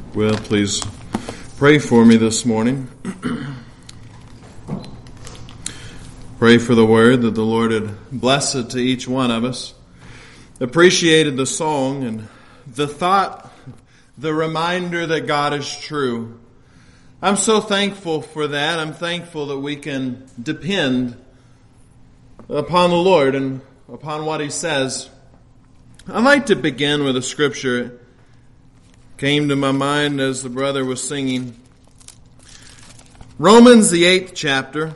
Well, please pray for me this morning. Pray for the word that the Lord had blessed to each one of us. Appreciated the song and the thought, the reminder that God is true. I'm so thankful for that. I'm thankful that we can depend upon the Lord and upon what He says. I'd like to begin with a scripture. Came to my mind as the brother was singing. Romans, the 8th chapter.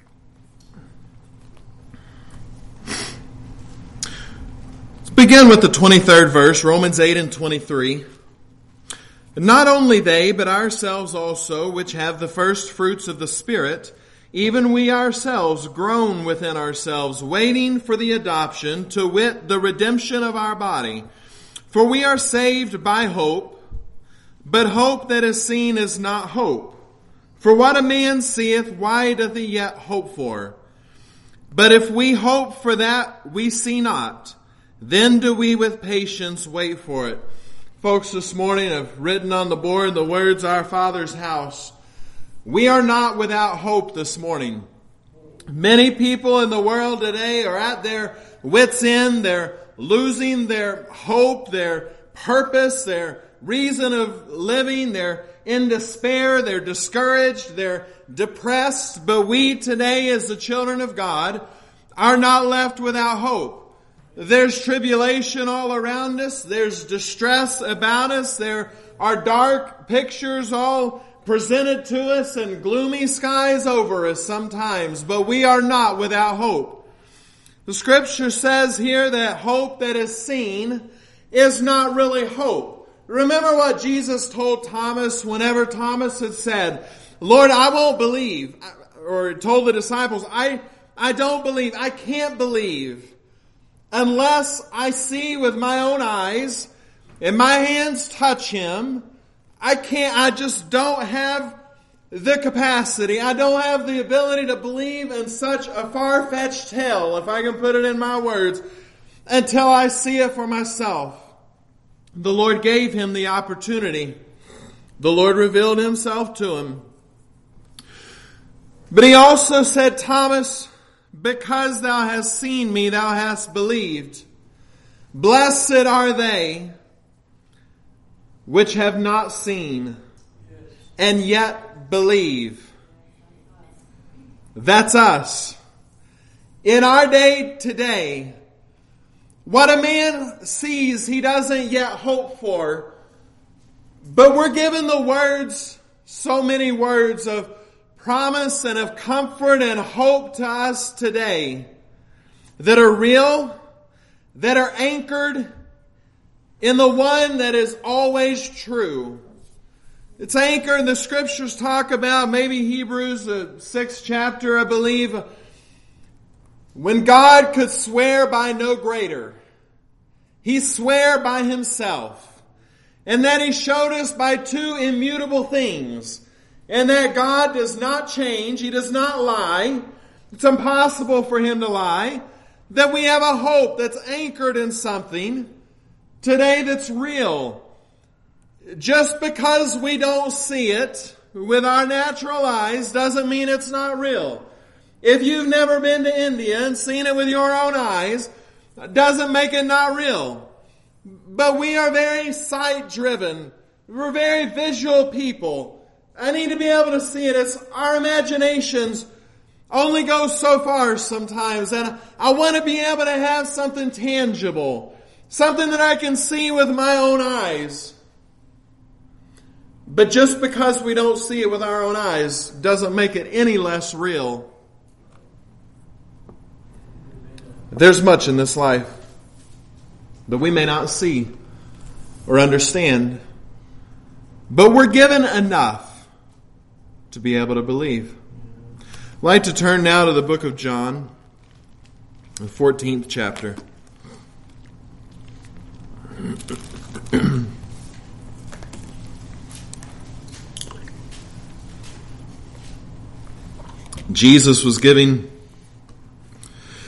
Let's begin with the 23rd verse, Romans 8 and 23. Not only they, but ourselves also, which have the first fruits of the Spirit, even we ourselves groan within ourselves, waiting for the adoption, to wit, the redemption of our body. For we are saved by hope. But hope that is seen is not hope. For what a man seeth, why doth he yet hope for? But if we hope for that we see not, then do we with patience wait for it. Folks, this morning I've written on the board the words, Our Father's house. We are not without hope this morning. Many people in the world today are at their wits' end. They're losing their hope, their purpose, their reason of living. They're in despair, they're discouraged, they're depressed. But we today, as the children of God, are not left without hope. There's tribulation all around us. There's distress about us. There are dark pictures all presented to us and gloomy skies over us sometimes. But we are not without hope. The scripture says here that hope that is seen is not really hope. Remember what Jesus told Thomas whenever Thomas had said, Lord, I won't believe, or told the disciples, I don't believe, I can't believe unless I see with my own eyes and my hands touch Him. I just don't have the capacity. I don't have the ability to believe in such a far-fetched tale, if I can put it in my words, until I see it for myself. The Lord gave him the opportunity. The Lord revealed Himself to him. But He also said, Thomas, because thou hast seen me, thou hast believed. Blessed are they which have not seen and yet believe. That's us. In our day today, what a man sees, he doesn't yet hope for. But we're given the words, so many words of promise and of comfort and hope to us today that are real, that are anchored in the one that is always true. It's anchored, the scriptures talk about, maybe Hebrews, the 6th chapter, I believe, when God could swear by no greater. He swore by Himself. And that He showed us by two immutable things. And that God does not change. He does not lie. It's impossible for Him to lie. That we have a hope that's anchored in something today that's real. Just because we don't see it with our natural eyes doesn't mean it's not real. If you've never been to India and seen it with your own eyes, doesn't make it not real. But we are very sight-driven. We're very visual people. I need to be able to see it. Our imaginations only go so far sometimes. And I want to be able to have something tangible. Something that I can see with my own eyes. But just because we don't see it with our own eyes doesn't make it any less real. There's much in this life that we may not see or understand, but we're given enough to be able to believe. I'd like to turn now to the book of John, the 14th chapter. Jesus was giving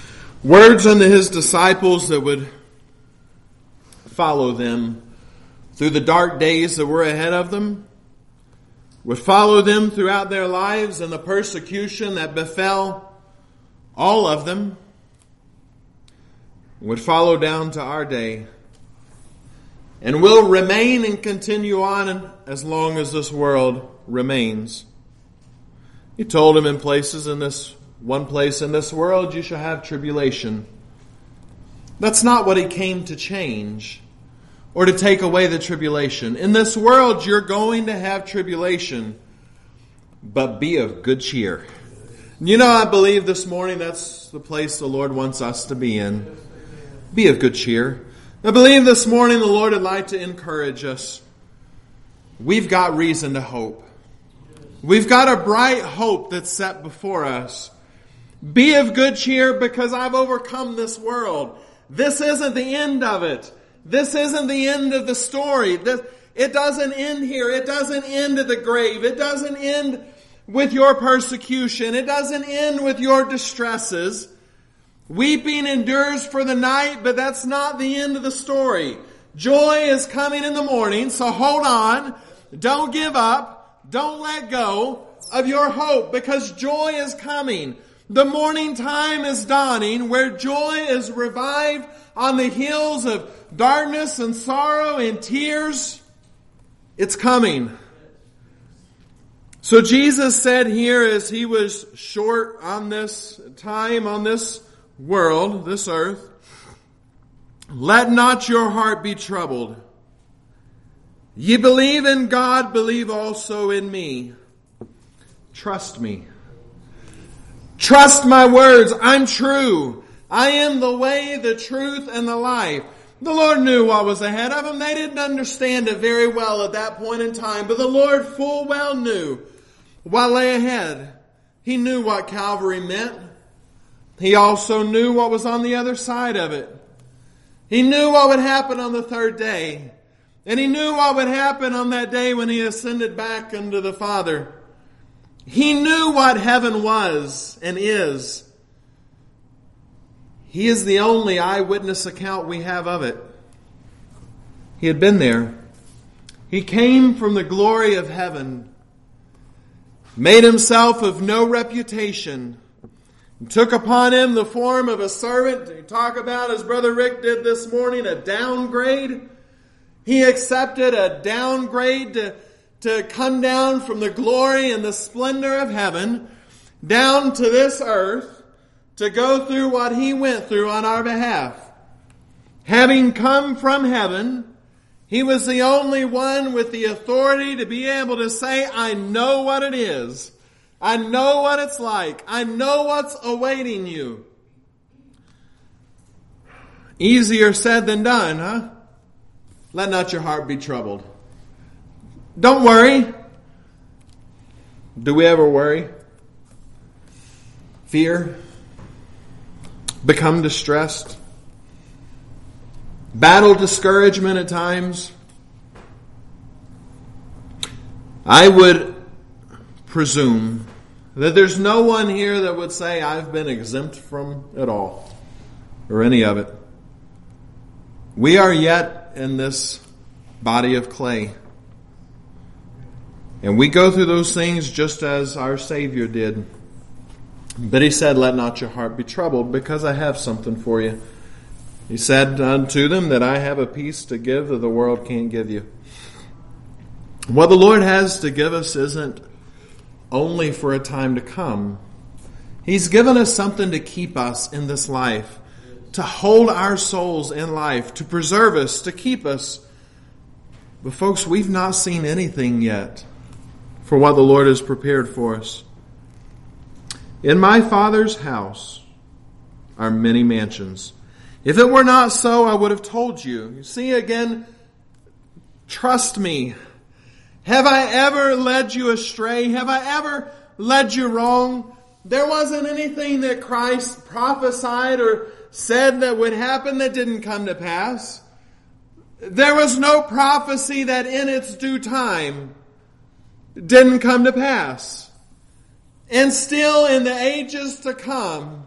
words unto His disciples that would follow them through the dark days that were ahead of them, would follow them throughout their lives and the persecution that befell all of them, would follow down to our day, and will remain and continue on as long as this world remains. He told him in one place in this world you shall have tribulation. That's not what he came to change or to take away the tribulation. In this world you're going to have tribulation, but be of good cheer. I believe this morning that's the place the Lord wants us to be in. Be of good cheer. I believe this morning the Lord would like to encourage us. We've got reason to hope. We've got a bright hope that's set before us. Be of good cheer because I've overcome this world. This isn't the end of it. This isn't the end of the story. It doesn't end here. It doesn't end at the grave. It doesn't end with your persecution. It doesn't end with your distresses. Weeping endures for the night, but that's not the end of the story. Joy is coming in the morning, so hold on. Don't give up. Don't let go of your hope, because joy is coming. The morning time is dawning where joy is revived on the hills of darkness and sorrow and tears. It's coming. So Jesus said here, as he was short on this time, on this world, this earth, let not your heart be troubled. Ye believe in God, believe also in me. Trust me. Trust my words. I'm true. I am the way, the truth, and the life. The Lord knew what was ahead of them. They didn't understand it very well at that point in time, but the Lord full well knew what lay ahead. He knew what Calvary meant. He also knew what was on the other side of it. He knew what would happen on the third day. And he knew what would happen on that day when he ascended back unto the Father. He knew what heaven was and is. He is the only eyewitness account we have of it. He had been there. He came from the glory of heaven, made himself of no reputation, took upon him the form of a servant. To talk about, as Brother Rick did this morning, a downgrade. He accepted a downgrade to come down from the glory and the splendor of heaven down to this earth to go through what he went through on our behalf. Having come from heaven, he was the only one with the authority to be able to say, I know what it is. I know what it's like. I know what's awaiting you. Easier said than done, huh? Let not your heart be troubled. Don't worry. Do we ever worry? Fear? Become distressed? Battle discouragement at times? I would presume that there's no one here that would say, I've been exempt from it all, or any of it. We are yet in this body of clay. And we go through those things just as our Savior did. But he said, let not your heart be troubled, because I have something for you. He said unto them that I have a peace to give that the world can't give you. What the Lord has to give us isn't only for a time to come. He's given us something to keep us in this life, to hold our souls in life, to preserve us, to keep us. But folks, we've not seen anything yet for what the Lord has prepared for us. In my Father's house are many mansions. If it were not so, I would have told you. You see, again, trust me. Have I ever led you astray? Have I ever led you wrong? There wasn't anything that Christ prophesied or said that would happen that didn't come to pass. There was no prophecy that in its due time didn't come to pass. And still in the ages to come,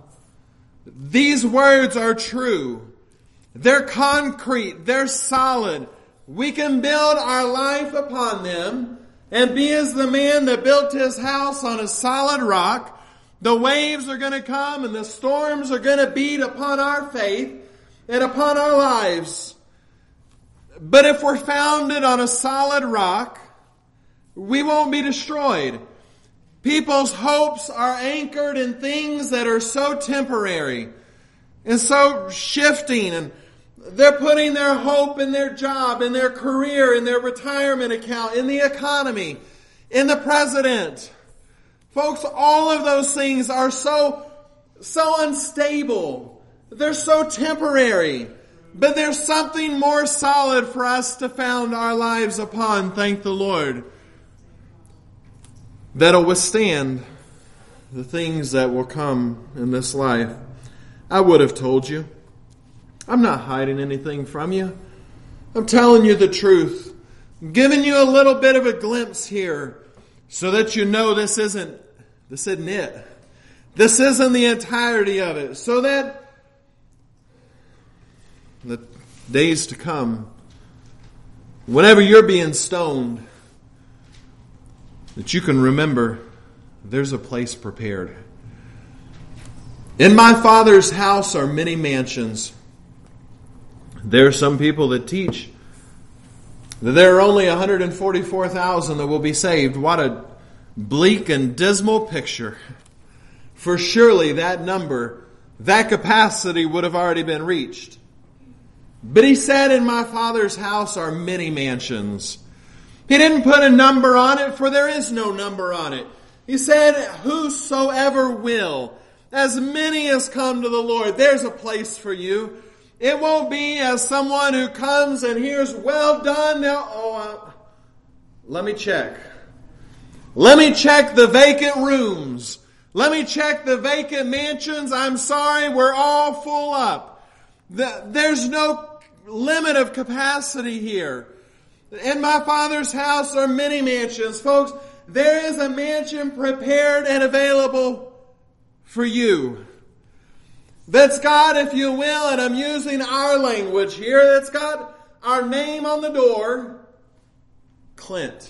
these words are true. They're concrete. They're solid. we can build our life upon them and be as the man that built his house on a solid rock. The waves are going to come and the storms are going to beat upon our faith and upon our lives. But if we're founded on a solid rock, we won't be destroyed. People's hopes are anchored in things that are so temporary and so shifting, and they're putting their hope in their job, in their career, in their retirement account, in the economy, in the president. Folks, all of those things are so unstable. They're so temporary. But there's something more solid for us to found our lives upon, thank the Lord, that'll withstand the things that will come in this life. I would have told you. I'm not hiding anything from you. I'm telling you the truth. I'm giving you a little bit of a glimpse here so that you know this isn't it. This isn't the entirety of it. So that the days to come, whenever you're being stoned, that you can remember there's a place prepared. In my Father's house are many mansions. There are some people that teach that there are only 144,000 that will be saved. What a bleak and dismal picture. For surely that number, that capacity would have already been reached. But he said, in my Father's house are many mansions. He didn't put a number on it, for there is no number on it. He said, whosoever will, as many as come to the Lord, there's a place for you. It won't be as someone who comes and hears, well done. Now, let me check. Let me check the vacant rooms. Let me check the vacant mansions. I'm sorry, we're all full up. There's no limit of capacity here. In my Father's house are many mansions. Folks, there is a mansion prepared and available for you. That's got, if you will, and I'm using our language here, that's got our name on the door, Clint.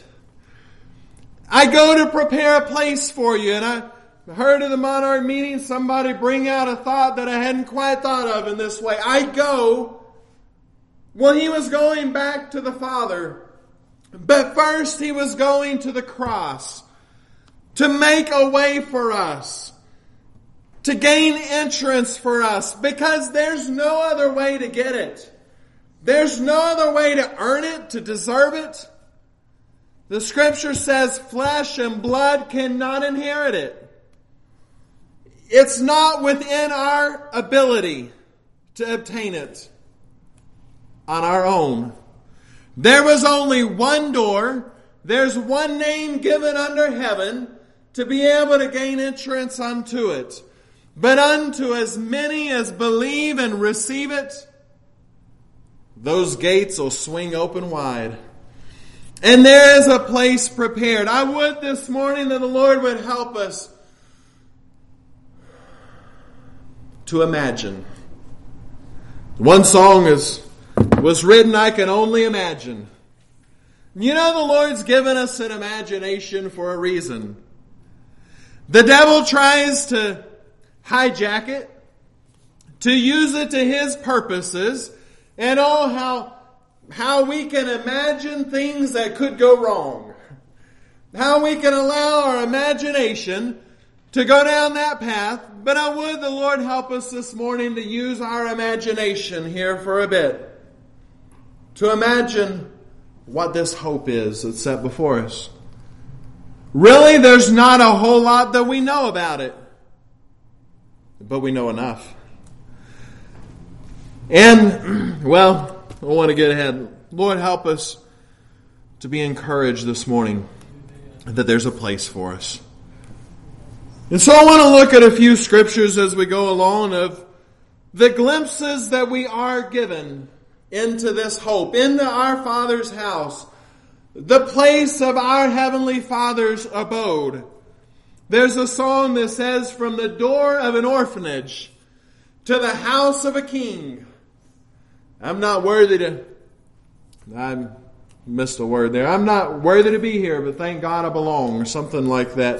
I go to prepare a place for you, and I heard at the Monarch meeting somebody bring out a thought that I hadn't quite thought of in this way. I go, well, he was going back to the Father, but first he was going to the cross to make a way for us, to gain entrance for us, because there's no other way to get it. There's no other way to earn it, to deserve it. The Scripture says flesh and blood cannot inherit it. It's not within our ability to obtain it on our own. There was only one door. There's one name given under heaven to be able to gain entrance unto it. But unto as many as believe and receive it, those gates will swing open wide. And there is a place prepared. I would this morning that the Lord would help us to imagine. One song was written, I Can Only Imagine. You know, the Lord's given us an imagination for a reason. The devil tries to hijack it, to use it to his purposes, and how we can imagine things that could go wrong. How we can allow our imagination to go down that path. But I would the Lord help us this morning to use our imagination here for a bit, to imagine what this hope is that's set before us. Really, there's not a whole lot that we know about it, but we know enough. And, well, I want to get ahead. Lord, help us to be encouraged this morning that there's a place for us. And so I want to look at a few scriptures as we go along of the glimpses that we are given into this hope, into our Father's house, the place of our Heavenly Father's abode. There's a song that says, from the door of an orphanage to the house of a king. I'm not worthy to I missed a word there. I'm not worthy to be here, but thank God I belong, or something like that.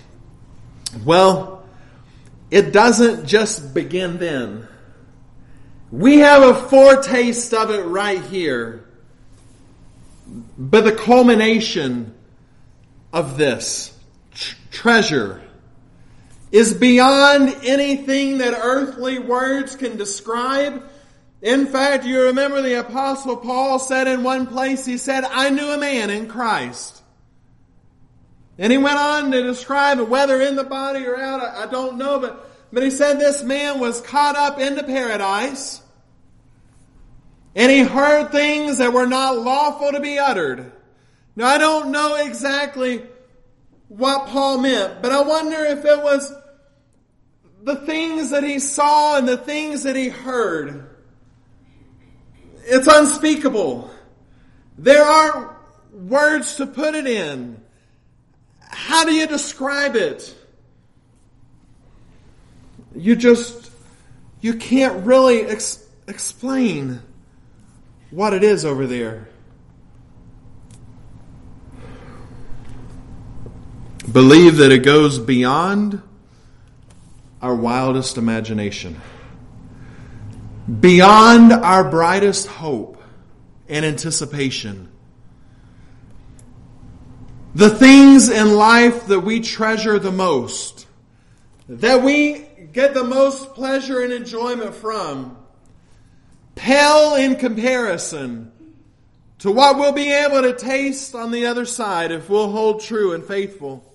Well, it doesn't just begin then. We have a foretaste of it right here. But the culmination of this treasure is beyond anything that earthly words can describe. In fact, you remember the Apostle Paul said in one place, he said, I knew a man in Christ. And he went on to describe it, whether in the body or out, I don't know, but he said this man was caught up into paradise, and he heard things that were not lawful to be uttered. Now, I don't know exactly what Paul meant, but I wonder if it was the things that he saw and the things that he heard. It's unspeakable. There aren't words to put it in. How do you describe it? You can't really explain what it is over there. Believe that it goes beyond our wildest imagination, beyond our brightest hope and anticipation. The things in life that we treasure the most, that we get the most pleasure and enjoyment from, pale in comparison to what we'll be able to taste on the other side if we'll hold true and faithful.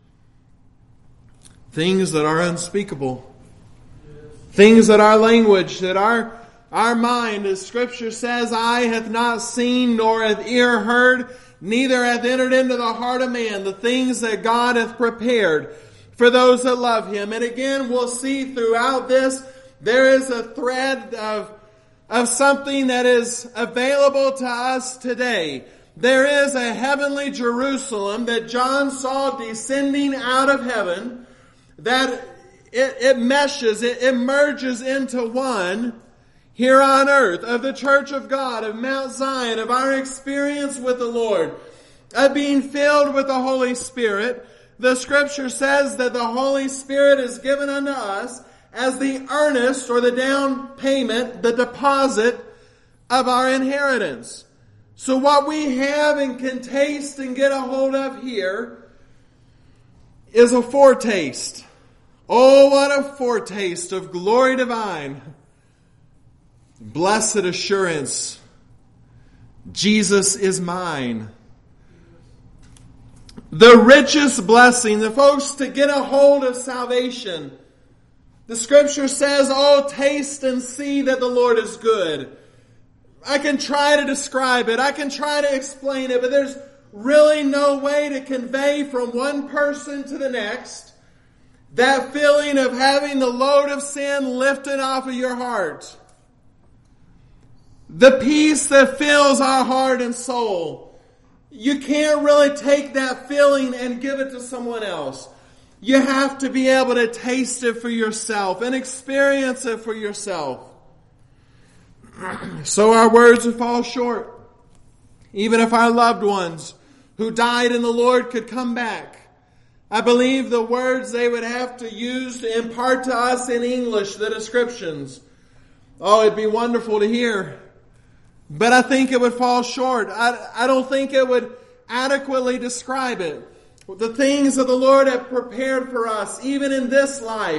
Things that are unspeakable. Things that our language, that our mind, as Scripture says, eye hath not seen, nor hath ear heard, neither hath entered into the heart of man the things that God hath prepared for those that love Him. And again, we'll see throughout this, there is a thread of something that is available to us today. There is a heavenly Jerusalem that John saw descending out of heaven, that it meshes, it merges into one here on earth, of the church of God, of Mount Zion, of our experience with the Lord, of being filled with the Holy Spirit. The Scripture says that the Holy Spirit is given unto us as the earnest or the down payment, the deposit of our inheritance. So what we have and can taste and get a hold of here is a foretaste. Oh, what a foretaste of glory divine. Blessed assurance, Jesus is mine. The richest blessing, the folks, to get a hold of salvation. The Scripture says, oh, taste and see that the Lord is good. I can try to describe it. I can try to explain it, but there's really no way to convey from one person to the next that feeling of having the load of sin lifted off of your heart. The peace that fills our heart and soul. You can't really take that feeling and give it to someone else. You have to be able to taste it for yourself and experience it for yourself. So our words would fall short. Even if our loved ones who died in the Lord could come back, I believe the words they would have to use to impart to us in English the descriptions. Oh, it'd be wonderful to hear. But I think it would fall short. I don't think it would adequately describe it. The things that the Lord have prepared for us, even in this life,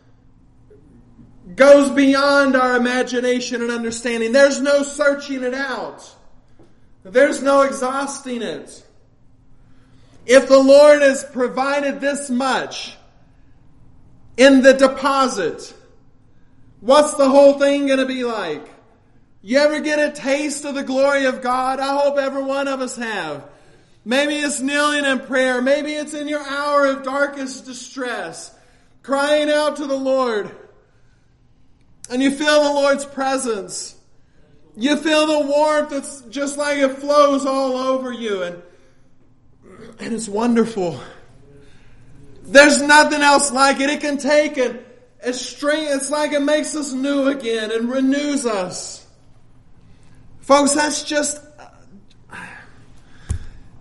goes beyond our imagination and understanding. There's no searching it out. There's no exhausting it. If the Lord has provided this much in the deposit, what's the whole thing going to be like? You ever get a taste of the glory of God? I hope every one of us have. Maybe it's kneeling in prayer. Maybe it's in your hour of darkest distress, crying out to the Lord. And you feel the Lord's presence. You feel the warmth that's just like it flows all over you. And it's wonderful. There's nothing else like it. It can take a string. It's like it makes us new again and renews us. Folks, that's just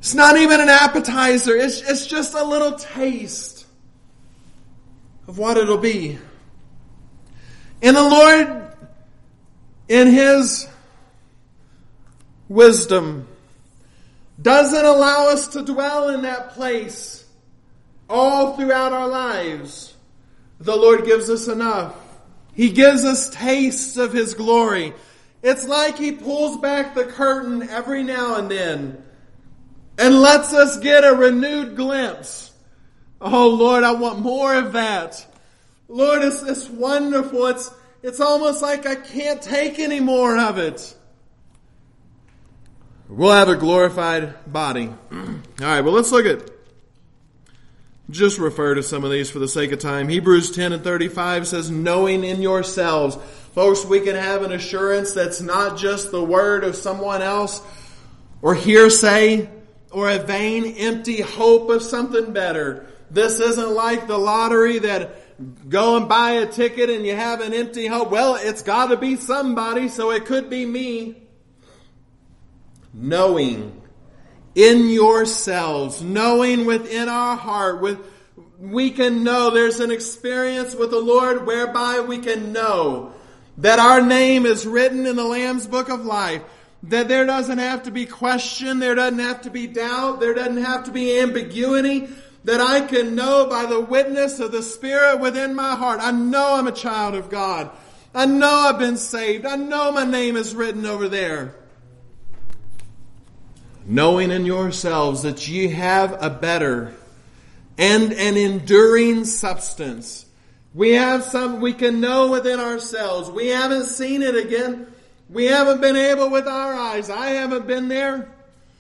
It's not even an appetizer. It's just a little taste of what it'll be. And the Lord, in His wisdom, doesn't allow us to dwell in that place all throughout our lives. The Lord gives us enough. He gives us tastes of His glory. It's like He pulls back the curtain every now and then and lets us get a renewed glimpse. Oh Lord, I want more of that. Lord, it's wonderful. It's almost like I can't take any more of it. We'll have a glorified body. All right, well, let's look at, just refer to some of these for the sake of time. Hebrews 10:35 says, knowing in yourselves. Folks, we can have an assurance that's not just the word of someone else or hearsay or a vain, empty hope of something better. This isn't like the lottery that go and buy a ticket and you have an empty hope. Well, it's got to be somebody, so it could be me. Knowing in yourselves, knowing within our heart, we can know there's an experience with the Lord whereby we can know that our name is written in the Lamb's Book of Life, that there doesn't have to be question, there doesn't have to be doubt, there doesn't have to be ambiguity, that I can know by the witness of the Spirit within my heart. I know I'm a child of God. I know I've been saved. I know my name is written over there. Knowing in yourselves that ye have a better and an enduring substance. We have some we can know within ourselves. We haven't seen it again. We haven't been able with our eyes. I haven't been there.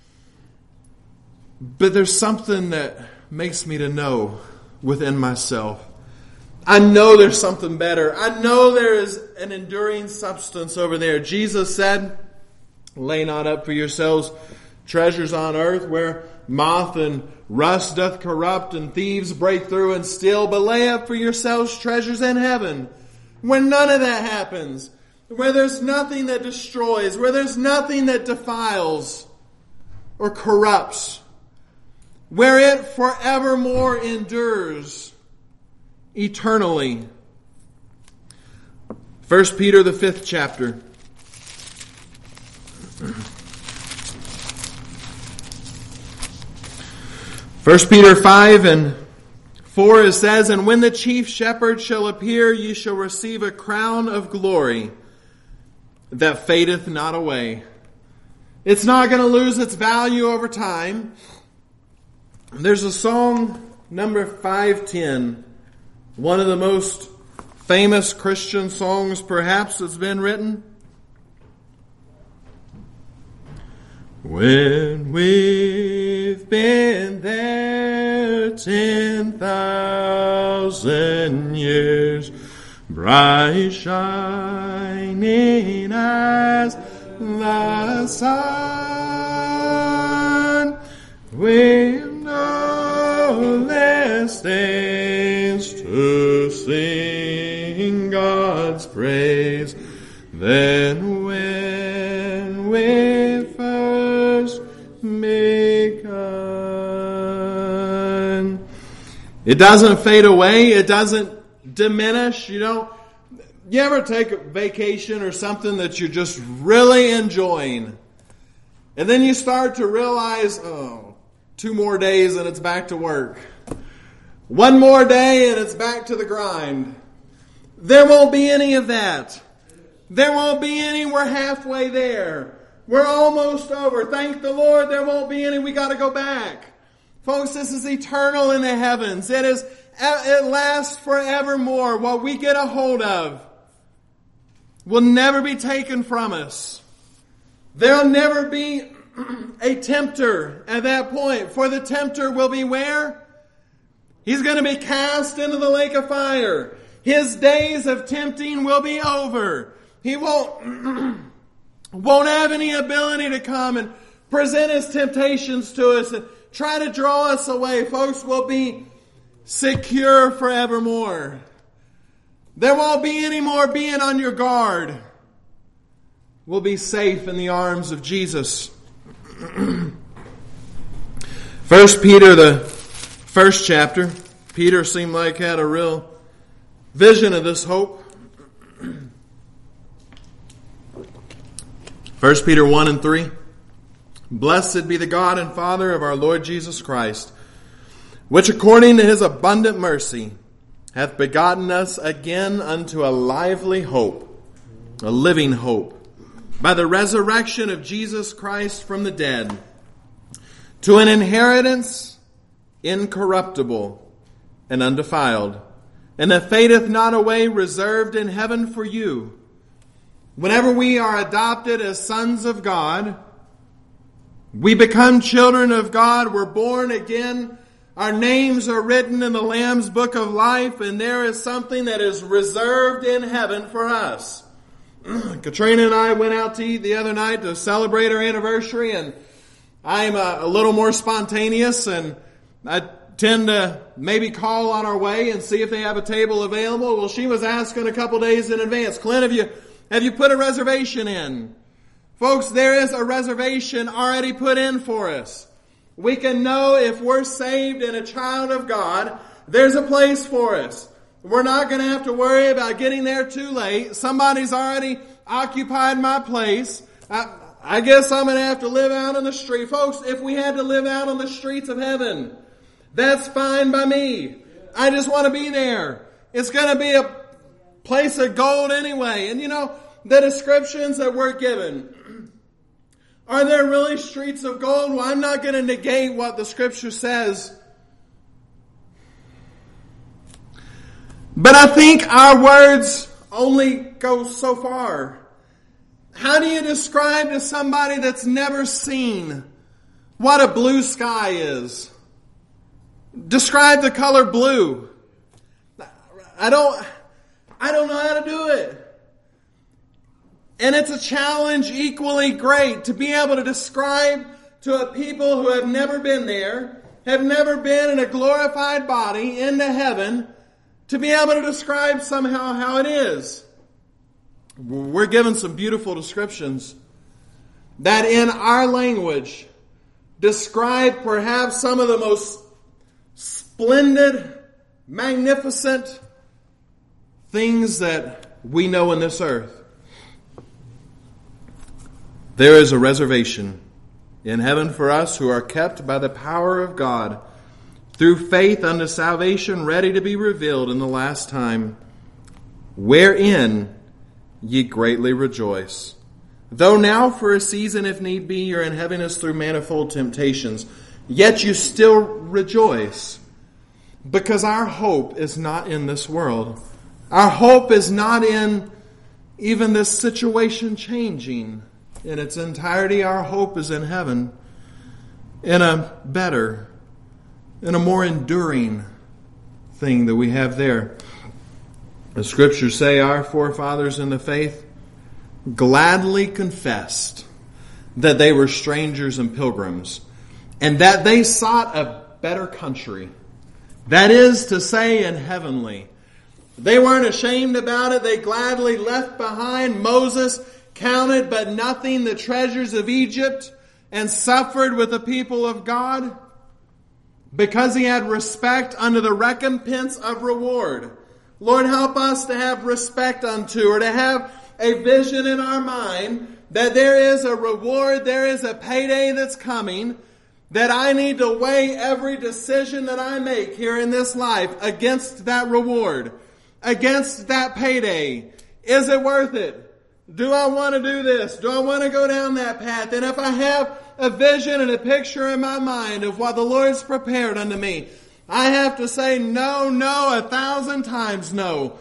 But there's something that makes me to know within myself. I know there's something better. I know there is an enduring substance over there. Jesus said, lay not up for yourselves treasures on earth where moth and rust doth corrupt and thieves break through and steal, but lay up for yourselves treasures in heaven where none of that happens, where there's nothing that destroys, where there's nothing that defiles or corrupts, where it forevermore endures eternally. 1 Peter, the 5th chapter. 1 Peter 5:4 it says, and when the chief shepherd shall appear, ye shall receive a crown of glory that fadeth not away. It's not going to lose its value over time. There's a song, number 510, one of the most famous Christian songs perhaps that's been written. When we've been there 10,000 years, bright shining as the sun, we've no less days to sing God's praise than when we first begun. It doesn't fade away. It doesn't diminish. You ever take a vacation or something that you're just really enjoying, and then you start to realize, 2 more days and it's back to work. 1 more day and it's back to the grind. There won't be any of that. There won't be any, we're halfway there. We're almost over. Thank the Lord, there won't be any, we got to go back. Folks, this is eternal in the heavens. It lasts forevermore. What we get a hold of will never be taken from us. There'll never be a tempter at that point. For the tempter will be where? He's going to be cast into the lake of fire. His days of tempting will be over. He won't have any ability to come and present his temptations to us and try to draw us away. Folks, will be secure forevermore. There won't be any more being on your guard. We'll be safe in the arms of Jesus. 1 Peter, the first chapter, Peter seemed like had a real vision of this hope. 1 Peter 1 and 3. Blessed be the God and Father of our Lord Jesus Christ, which according to his abundant mercy hath begotten us again unto a lively hope, a living hope, by the resurrection of Jesus Christ from the dead, to an inheritance incorruptible and undefiled, and that fadeth not away, reserved in heaven for you. Whenever we are adopted as sons of God, we become children of God, we're born again, our names are written in the Lamb's book of life, and there is something that is reserved in heaven for us. Katrina and I went out to eat the other night to celebrate our anniversary, and I'm a little more spontaneous, and I tend to maybe call on our way and see if they have a table available. Well, she was asking a couple days in advance, Clint, have you put a reservation in? Folks, there is a reservation already put in for us. We can know if we're saved and a child of God, there's a place for us. We're not going to have to worry about getting there too late. Somebody's already occupied my place. I guess I'm going to have to live out on the street. Folks, if we had to live out on the streets of heaven, that's fine by me. I just want to be there. It's going to be a place of gold anyway. And you know, the descriptions that we're given, are there really streets of gold? Well, I'm not going to negate what the Scripture says. But I think our words only go so far. How do you describe to somebody that's never seen what a blue sky is? Describe the color blue. I don't know how to do it. And it's a challenge equally great to be able to describe to a people who have never been there, have never been in a glorified body into heaven, to be able to describe somehow how it is. We're given some beautiful descriptions that in our language describe perhaps some of the most splendid, magnificent things that we know in this earth. There is a reservation in heaven for us who are kept by the power of God through faith unto salvation, ready to be revealed in the last time, wherein ye greatly rejoice. Though now for a season, if need be, you're in heaviness through manifold temptations, yet you still rejoice, because our hope is not in this world. Our hope is not in even this situation changing in its entirety. Our hope is in heaven, in a better, in a more enduring thing that we have there. The Scriptures say our forefathers in the faith gladly confessed that they were strangers and pilgrims, and that they sought a better country. That is to say, in heavenly. They weren't ashamed about it. They gladly left behind. Moses counted but nothing the treasures of Egypt and suffered with the people of God because he had respect unto the recompense of reward. Lord, help us to have respect unto, or to have a vision in our mind that there is a reward, there is a payday that's coming, that I need to weigh every decision that I make here in this life against that reward, against that payday. Is it worth it? Do I want to do this? Do I want to go down that path? And if I have a vision and a picture in my mind of what the Lord's prepared unto me, I have to say no, 1,000 times no.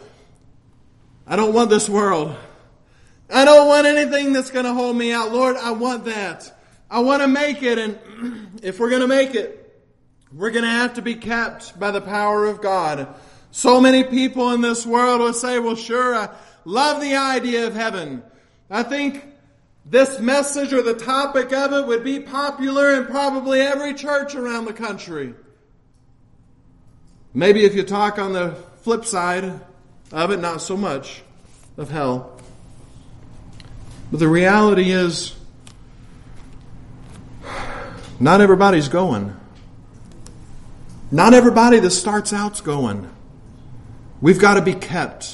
I don't want this world. I don't want anything that's going to hold me out. Lord, I want that. I want to make it. And if we're going to make it, we're going to have to be kept by the power of God. So many people in this world will say, well, sure, I love the idea of heaven. I think this message or the topic of it would be popular in probably every church around the country. Maybe if you talk on the flip side of it, not so much of hell. But the reality is, not everybody's going. Not everybody that starts out's going. We've got to be kept.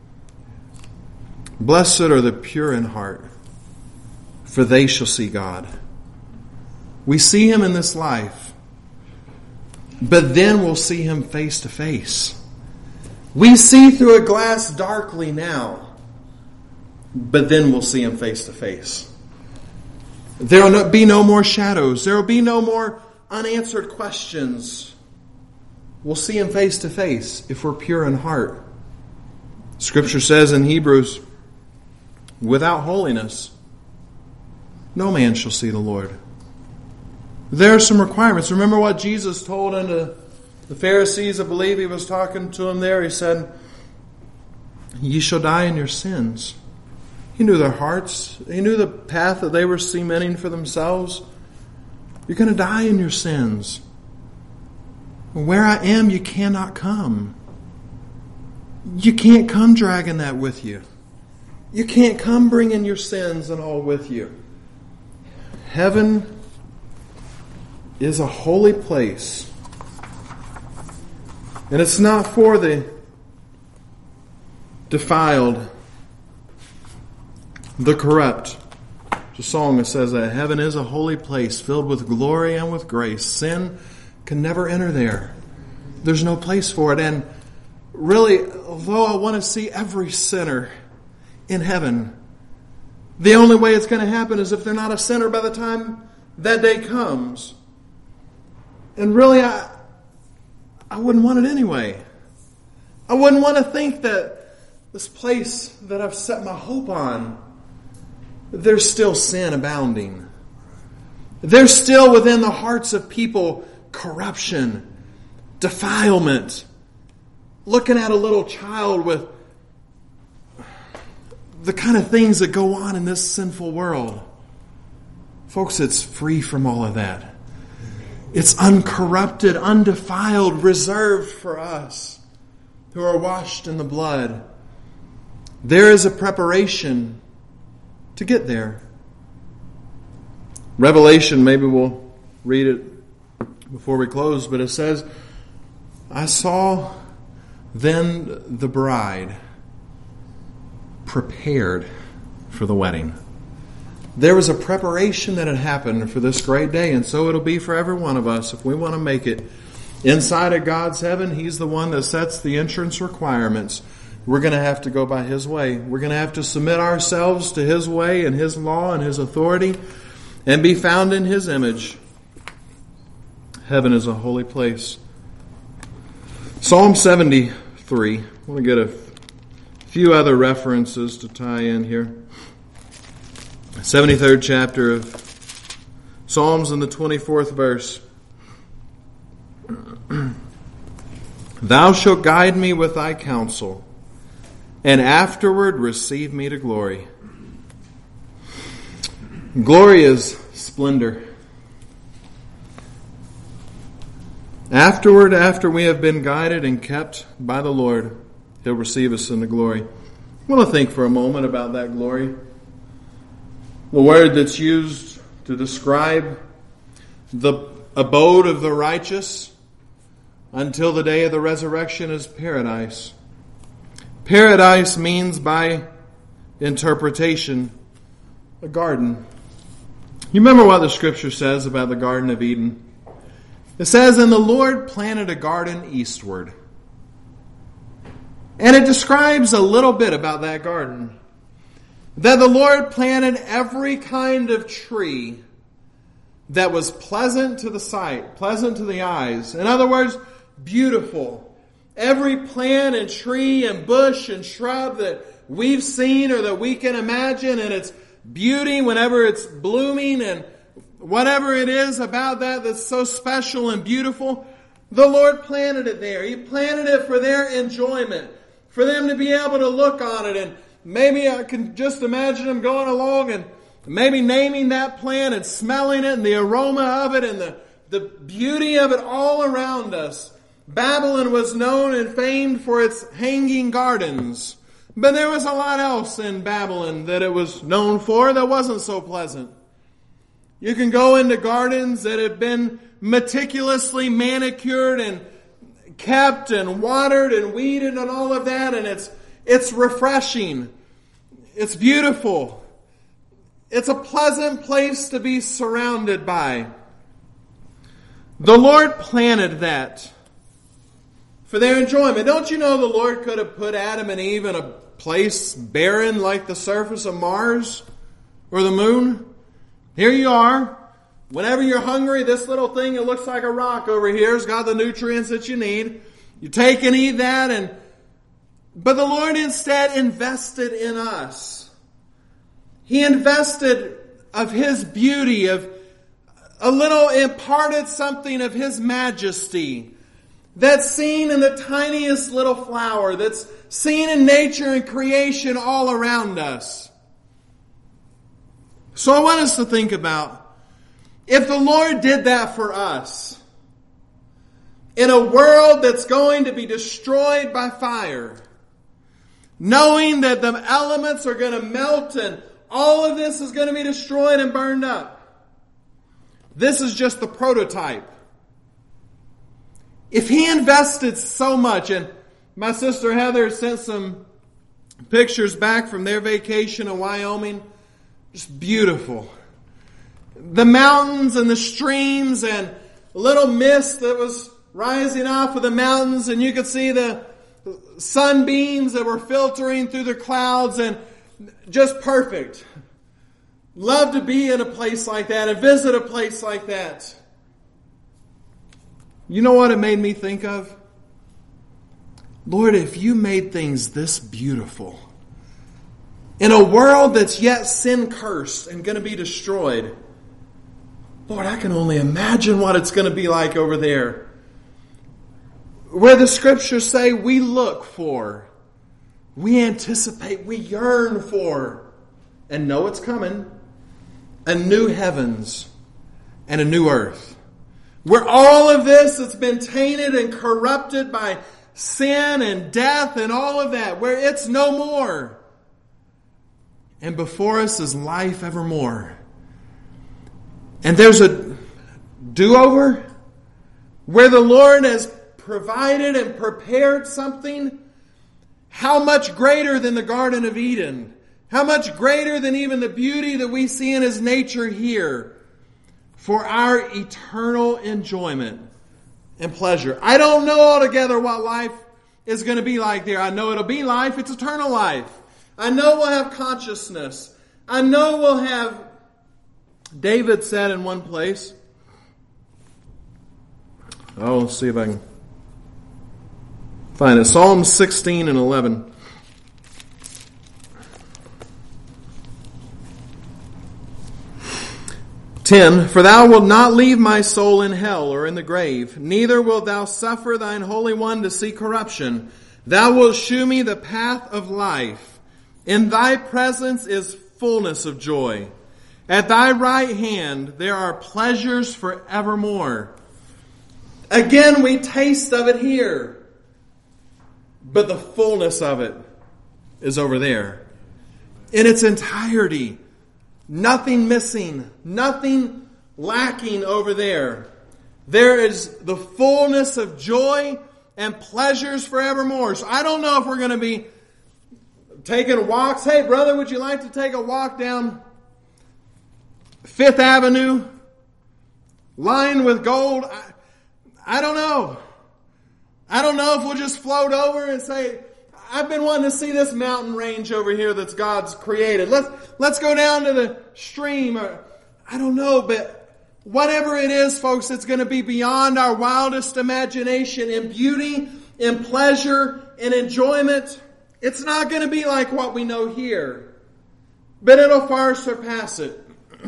Blessed are the pure in heart, for they shall see God. We see Him in this life, but then we'll see Him face to face. We see through a glass darkly now, but then we'll see Him face to face. There will be no more shadows. There will be no more unanswered questions. We'll see Him face to face if we're pure in heart. Scripture says in Hebrews, without holiness, no man shall see the Lord. There are some requirements. Remember what Jesus told unto the Pharisees? I believe He was talking to them there. He said, ye shall die in your sins. He knew their hearts. He knew the path that they were cementing for themselves. You're going to die in your sins. Where I am, you cannot come. You can't come dragging that with you. You can't come bringing your sins and all with you. Heaven is a holy place. And it's not for the defiled, the corrupt. There's a song that says that heaven is a holy place filled with glory and with grace. Sin can never enter there. There's no place for it. And really, although I want to see every sinner in heaven, the only way it's going to happen is if they're not a sinner by the time that day comes. And really, I wouldn't want it anyway. I wouldn't want to think that this place that I've set my hope on, there's still sin abounding. There's still within the hearts of people corruption, defilement. Looking at a little child with the kind of things that go on in this sinful world. Folks, it's free from all of that. It's uncorrupted, undefiled, reserved for us who are washed in the blood. There is a preparation to get there. Revelation, maybe we'll read it before we close, but it says, I saw then the bride prepared for the wedding. There was a preparation that had happened for this great day, and so it'll be for every one of us if we want to make it. Inside of God's heaven, He's the one that sets the entrance requirements. We're going to have to go by His way. We're going to have to submit ourselves to His way and His law and His authority and be found in His image. Heaven is a holy place. Psalm 73. I want to get a few other references to tie in here. 73rd chapter of Psalms in the 24th verse. Thou shalt guide me with thy counsel, and afterward receive me to glory. Glory is splendor. Afterward, after we have been guided and kept by the Lord, He'll receive us into glory. I want to think for a moment about that glory. The word that's used to describe the abode of the righteous until the day of the resurrection is paradise. Paradise means, by interpretation, a garden. You remember what the Scripture says about the Garden of Eden? It says, and the Lord planted a garden eastward. And it describes a little bit about that garden. That the Lord planted every kind of tree that was pleasant to the sight, pleasant to the eyes. In other words, beautiful. Every plant and tree and bush and shrub that we've seen or that we can imagine, and its beauty whenever it's blooming and whatever it is about that that's so special and beautiful, the Lord planted it there. He planted it for their enjoyment, for them to be able to look on it. And maybe I can just imagine them going along and maybe naming that plant and smelling it and the aroma of it and the beauty of it all around us. Babylon was known and famed for its hanging gardens. But there was a lot else in Babylon that it was known for that wasn't so pleasant. You can go into gardens that have been meticulously manicured and kept and watered and weeded and all of that, and it's refreshing. It's beautiful. It's a pleasant place to be surrounded by. The Lord planted that for their enjoyment. Don't you know the Lord could have put Adam and Eve in a place barren like the surface of Mars or the moon? Here you are. Whenever you're hungry, this little thing that looks like a rock over here has got the nutrients that you need. You take and eat that, but the Lord instead invested in us. He invested of His beauty, imparted something of His majesty that's seen in the tiniest little flower, that's seen in nature and creation all around us. So I want us to think about, if the Lord did that for us, in a world that's going to be destroyed by fire, knowing that the elements are going to melt and all of this is going to be destroyed and burned up. This is just the prototype. If He invested so much, and my sister Heather sent some pictures back from their vacation in Wyoming, just beautiful. The mountains and the streams and a little mist that was rising off of the mountains, and you could see the sunbeams that were filtering through the clouds, and just perfect. Love to be in a place like that and visit a place like that. You know what it made me think of? Lord, if you made things this beautiful, in a world that's yet sin-cursed and going to be destroyed, Lord, I can only imagine what it's going to be like over there. Where the Scriptures say we look for, we anticipate, we yearn for, and know it's coming, a new heavens and a new earth. Where all of this that's been tainted and corrupted by sin and death and all of that, where it's no more. And before us is life evermore. And there's a do-over where the Lord has provided and prepared something how much greater than the Garden of Eden, how much greater than even the beauty that we see in His nature here, for our eternal enjoyment and pleasure. I don't know altogether what life is going to be like there. I know it'll be life. It's eternal life. I know we'll have consciousness. I know we'll have, David said in one place, let's see if I can find it. Psalm 16 and 11. For thou wilt not leave my soul in hell or in the grave, neither wilt thou suffer thine Holy One to see corruption. Thou wilt shew me the path of life. In thy presence is fullness of joy. At thy right hand there are pleasures forevermore. Again, we taste of it here, but the fullness of it is over there. In its entirety. Nothing missing, nothing lacking over there. There is the fullness of joy and pleasures forevermore. So I don't know if we're going to be taking walks. Hey, brother, would you like to take a walk down Fifth Avenue, lined with gold? I don't know. I don't know if we'll just float over and say, I've been wanting to see this mountain range over here that's God's created. Let's go down to the stream. I don't know, but whatever it is, folks, it's going to be beyond our wildest imagination in beauty, in pleasure, in enjoyment. It's not going to be like what we know here, but it'll far surpass it.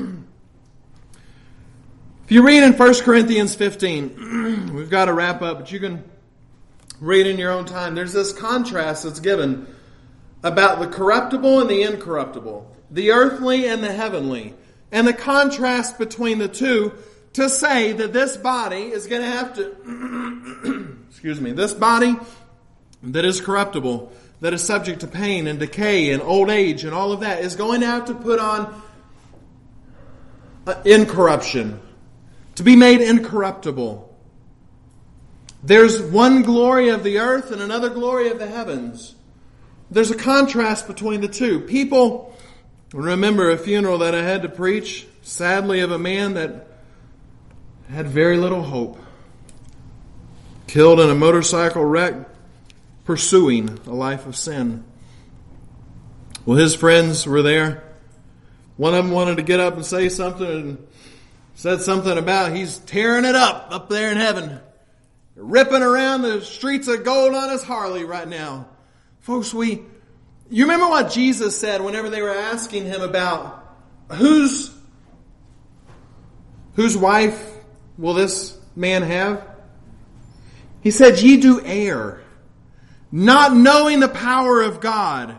If you read in 1 Corinthians 15, we've got to wrap up, but you can read in your own time. There's this contrast that's given about the corruptible and the incorruptible, the earthly and the heavenly, and the contrast between the two to say that this body is going to have to, this body that is corruptible, that is subject to pain and decay and old age and all of that, is going to have to put on incorruption, to be made incorruptible. There's one glory of the earth and another glory of the heavens. There's a contrast between the two. People remember a funeral that I had to preach, sadly, of a man that had very little hope. Killed in a motorcycle wreck, pursuing a life of sin. Well, his friends were there. One of them wanted to get up and say something and said something about he's tearing it up there in heaven. Ripping around the streets of gold on his Harley right now. Folks, you remember what Jesus said whenever they were asking him about whose wife will this man have? He said, ye do err, not knowing the power of God.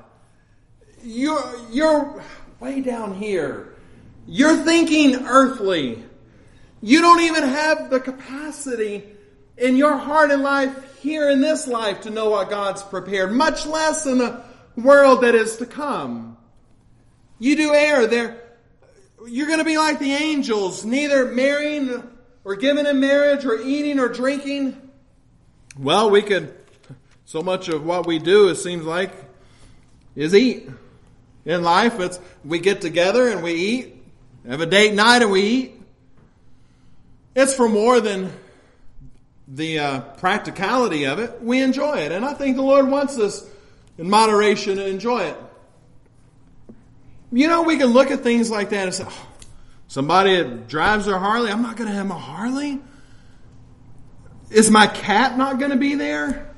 You're way down here. You're thinking earthly. You don't even have the capacity in your heart and life here in this life to know what God's prepared, much less in the world that is to come. You do err. You're going to be like the angels, neither marrying or giving in marriage or eating or drinking. Well, so much of what we do, it seems like, is eat. In life, we get together and we eat, have a date night and we eat. It's for more than the practicality of it. We enjoy it. And I think the Lord wants us in moderation to enjoy it. You know, we can look at things like that and say, oh, somebody that drives their Harley, I'm not going to have my Harley? Is my cat not going to be there?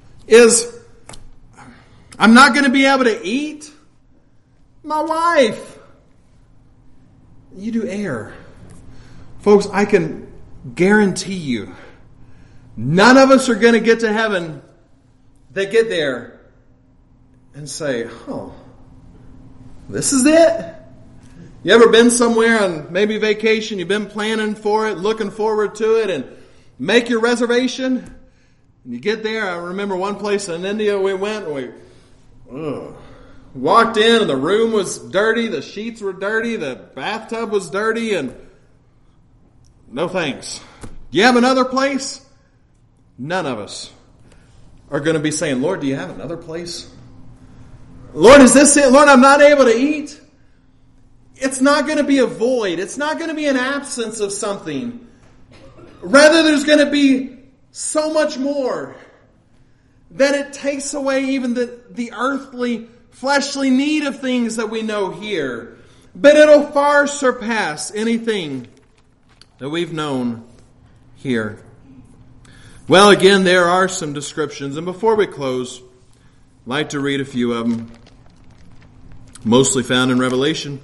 I'm not going to be able to eat? My wife. You do err. Folks, I can guarantee you, none of us are going to get to heaven that get there and say, oh, this is it? You ever been somewhere on maybe vacation, you've been planning for it, looking forward to it, and make your reservation, and you get there. I remember one place in India we went, and we walked in, and the room was dirty, the sheets were dirty, the bathtub was dirty, and no thanks. Do you have another place? None of us are going to be saying, Lord, do you have another place? Lord, is this it? Lord, I'm not able to eat. It's not going to be a void. It's not going to be an absence of something. Rather, there's going to be so much more that it takes away even the earthly, fleshly need of things that we know here. But it'll far surpass anything that we've known here. Well, again, there are some descriptions. And before we close, I'd like to read a few of them. Mostly found in Revelation.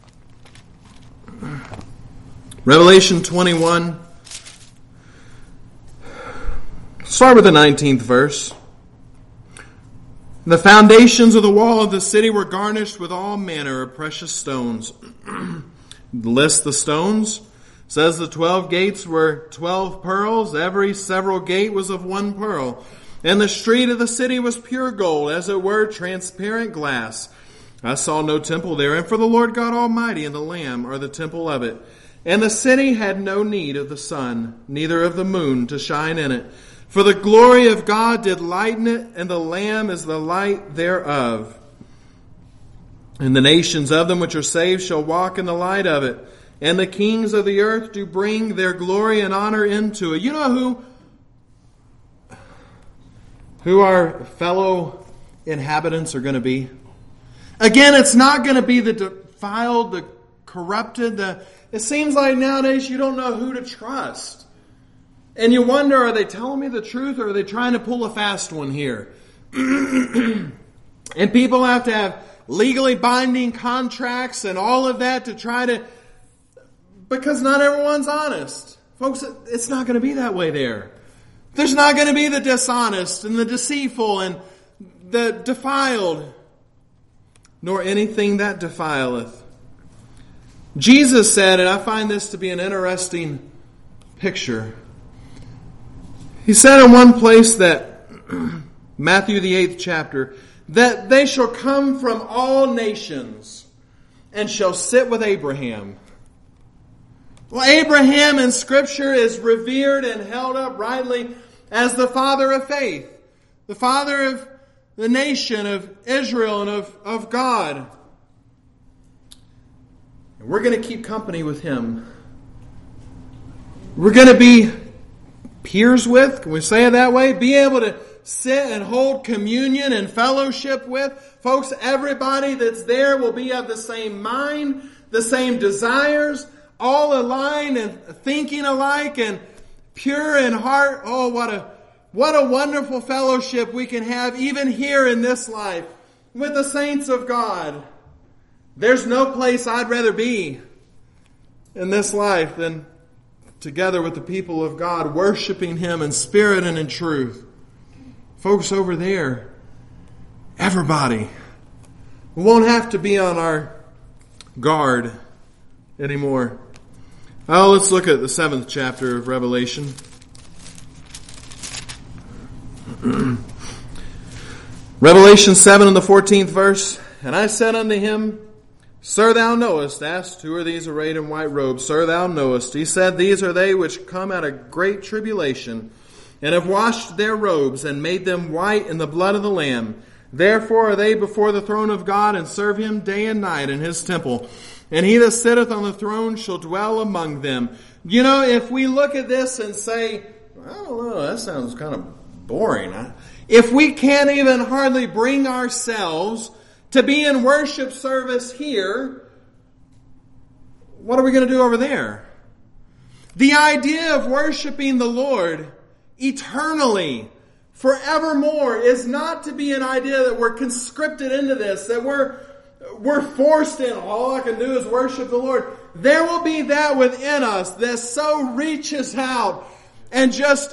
Revelation 21. Start with the 19th verse. The foundations of the wall of the city were garnished with all manner of precious stones. List the stones. Says the 12 gates were 12 pearls. Every several gate was of one pearl. And the street of the city was pure gold, as it were transparent glass. I saw no temple therein, for the Lord God Almighty and the Lamb are the temple of it. And the city had no need of the sun, neither of the moon to shine in it. For the glory of God did lighten it, and the Lamb is the light thereof. And the nations of them which are saved shall walk in the light of it. And the kings of the earth do bring their glory and honor into it. You know who our fellow inhabitants are going to be? Again, it's not going to be the defiled, the corrupted. It seems like nowadays you don't know who to trust. And you wonder, are they telling me the truth or are they trying to pull a fast one here? And people have to have legally binding contracts and all of that to try to... Because not everyone's honest. Folks, it's not going to be that way there. There's not going to be the dishonest and the deceitful and the defiled, nor anything that defileth. Jesus said, and I find this to be an interesting picture. He said in one place that, Matthew the 8th chapter, that they shall come from all nations and shall sit with Abraham. Well, Abraham in Scripture is revered and held up rightly as the father of faith, the father of the nation of Israel and of God. And we're going to keep company with him. We're going to be peers with, can we say it that way? Be able to sit and hold communion and fellowship with. Folks, everybody that's there will be of the same mind, the same desires, all aligned and thinking alike and pure in heart. Oh, what a wonderful fellowship we can have even here in this life with the saints of God. There's no place I'd rather be in this life than together with the people of God, worshiping Him in spirit and in truth. Folks over there, everybody, we won't have to be on our guard anymore. Oh, let's look at the 7th chapter of Revelation. Revelation 7 and the 14th verse. And I said unto him, Sir, thou knowest. Asked, who are these arrayed in white robes? Sir, thou knowest. He said, These are they which come out of great tribulation, and have washed their robes, and made them white in the blood of the Lamb. Therefore are they before the throne of God, and serve Him day and night in His temple. And He that sitteth on the throne shall dwell among them. You know, if we look at this and say, I don't know, that sounds kind of boring. If we can't even hardly bring ourselves to be in worship service here, what are we going to do over there? The idea of worshiping the Lord eternally, forevermore, is not to be an idea that we're conscripted into this, that we're forced in. All I can do is worship the Lord. There will be that within us that so reaches out and just,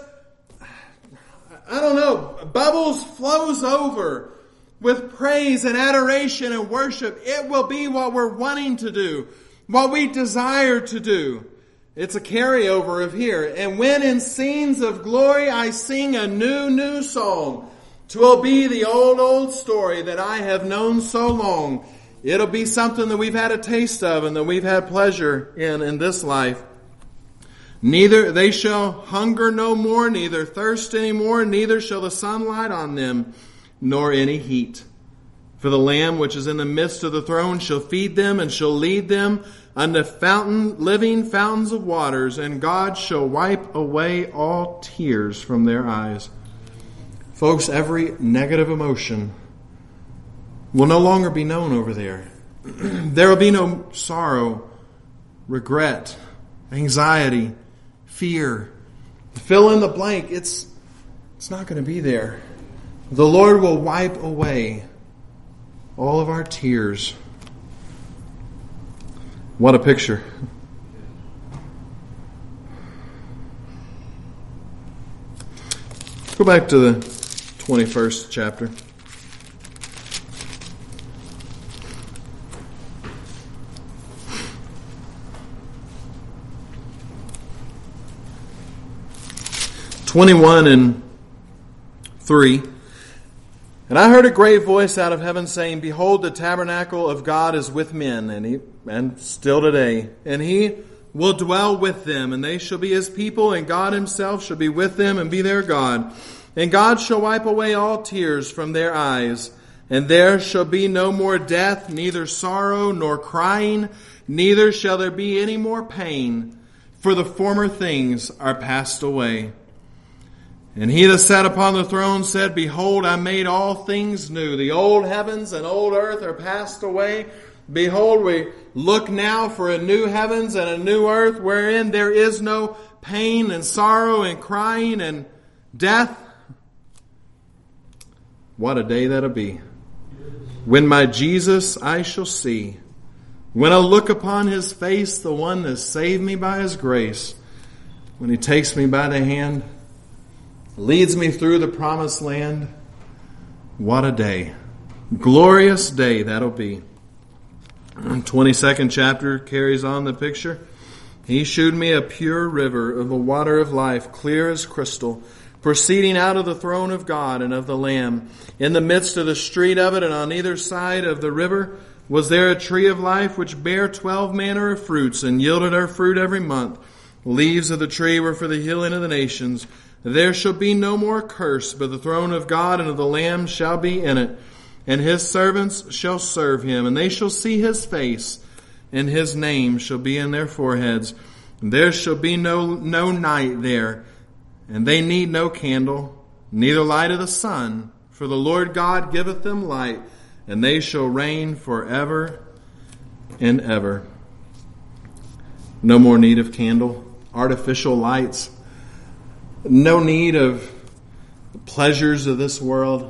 I don't know, bubbles, flows over with praise and adoration and worship. It will be what we're wanting to do, what we desire to do. It's a carryover of here. And when in scenes of glory I sing a new song, 'twill be the old story that I have known so long. It'll be something that we've had a taste of and that we've had pleasure in this life. Neither they shall hunger no more, neither thirst any more, neither shall the sun light on them, nor any heat. For the Lamb which is in the midst of the throne shall feed them and shall lead them unto living fountains of waters, and God shall wipe away all tears from their eyes. Folks, every negative emotion will no longer be known over there. There will be no sorrow, regret, anxiety, fear. Fill in the blank. It's not going to be there. The Lord will wipe away all of our tears. What a picture. Go back to the 21st chapter. (21:3). And I heard a great voice out of heaven saying, Behold, the tabernacle of God is with men, and still today. And He will dwell with them, and they shall be His people, and God Himself shall be with them and be their God. And God shall wipe away all tears from their eyes, and there shall be no more death, neither sorrow nor crying, neither shall there be any more pain, for the former things are passed away. And He that sat upon the throne said, Behold, I made all things new. The old heavens and old earth are passed away. Behold, we look now for a new heavens and a new earth wherein there is no pain and sorrow and crying and death. What a day that'll be. When my Jesus I shall see. When I look upon His face, the one that saved me by His grace. When He takes me by the hand, leads me through the promised land. What a day. Glorious day that'll be. 22nd chapter carries on the picture. He shewed me a pure river of the water of life, clear as crystal, proceeding out of the throne of God and of the Lamb. In the midst of the street of it, and on either side of the river, was there a tree of life which bare 12 manner of fruits, and yielded her fruit every month. The leaves of the tree were for the healing of the nations. There shall be no more curse, but the throne of God and of the Lamb shall be in it, and his servants shall serve him, and they shall see his face, and his name shall be in their foreheads. And there shall be no night there, and they need no candle, neither light of the sun, for the Lord God giveth them light, and they shall reign forever and ever. No more need of candle, artificial lights. No need of the pleasures of this world.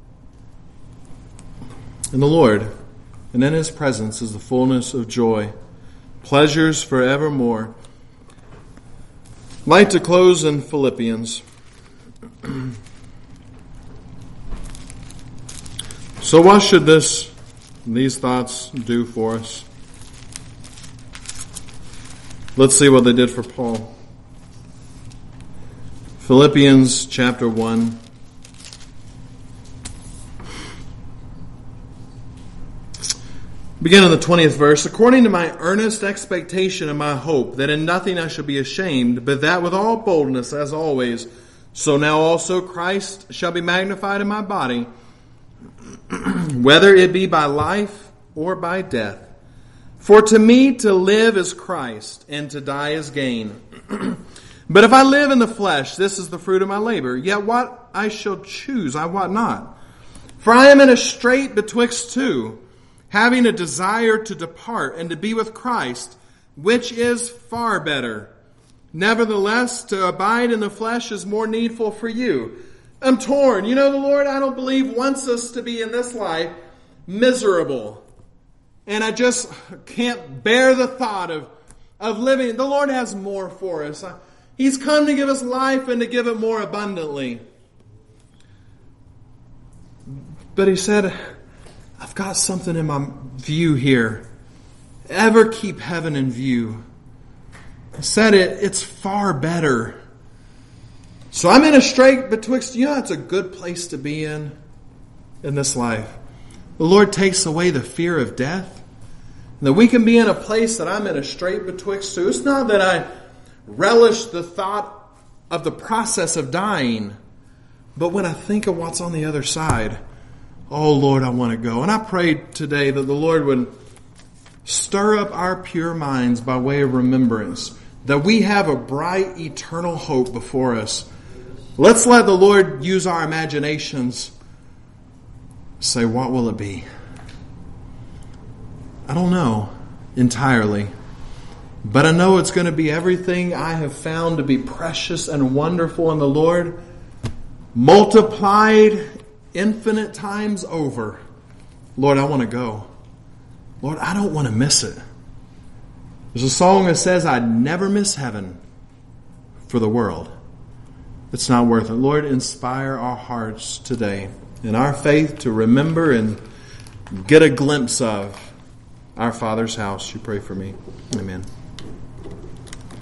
In the Lord, and in his presence is the fullness of joy. Pleasures forevermore. I'd like to close in Philippians. So what should these thoughts do for us? Let's see what they did for Paul. Philippians chapter 1. Begin in the 20th verse. According to my earnest expectation and my hope, that in nothing I shall be ashamed, but that with all boldness as always, so now also Christ shall be magnified in my body, whether it be by life or by death. For to me to live is Christ, and to die is gain. But if I live in the flesh, this is the fruit of my labor. Yet what I shall choose, I wot not. For I am in a strait betwixt two, having a desire to depart and to be with Christ, which is far better. Nevertheless, to abide in the flesh is more needful for you. I'm torn. The Lord, I don't believe, wants us to be in this life miserable. And I just can't bear the thought of living. The Lord has more for us. He's come to give us life and to give it more abundantly. But he said, I've got something in my view here. Ever keep heaven in view. I said it's far better. So I'm in a strait betwixt, it's a good place to be in this life. The Lord takes away the fear of death. And that we can be in a place that I'm in a strait betwixt two. It's not that I relish the thought of the process of dying, but when I think of what's on the other side, oh Lord, I want to go. And I pray today that the Lord would stir up our pure minds by way of remembrance, that we have a bright, eternal hope before us. Let's let the Lord use our imaginations. Say, what will it be? I don't know entirely, but I know it's going to be everything I have found to be precious and wonderful in the Lord, multiplied infinite times over. Lord, I want to go. Lord, I don't want to miss it. There's a song that says, I'd never miss heaven for the world. It's not worth it. Lord, inspire our hearts today in our faith to remember and get a glimpse of our Father's house. You pray for me. Amen.